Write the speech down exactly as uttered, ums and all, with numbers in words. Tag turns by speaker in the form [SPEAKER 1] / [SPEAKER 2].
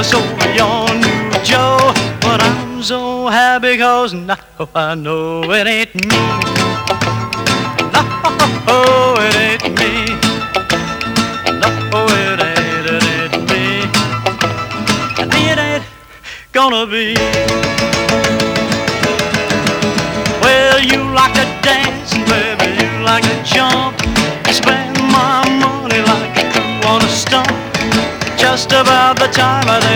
[SPEAKER 1] so you're new Joe, but I'm so happy 'cause now I know it ain't me. No, it ain't me. No, it ain't, it ain't me. And it ain't gonna be. Well, you like to dance, and baby, you like to jump. You spend my money like a crew on a stump. Just about the time I think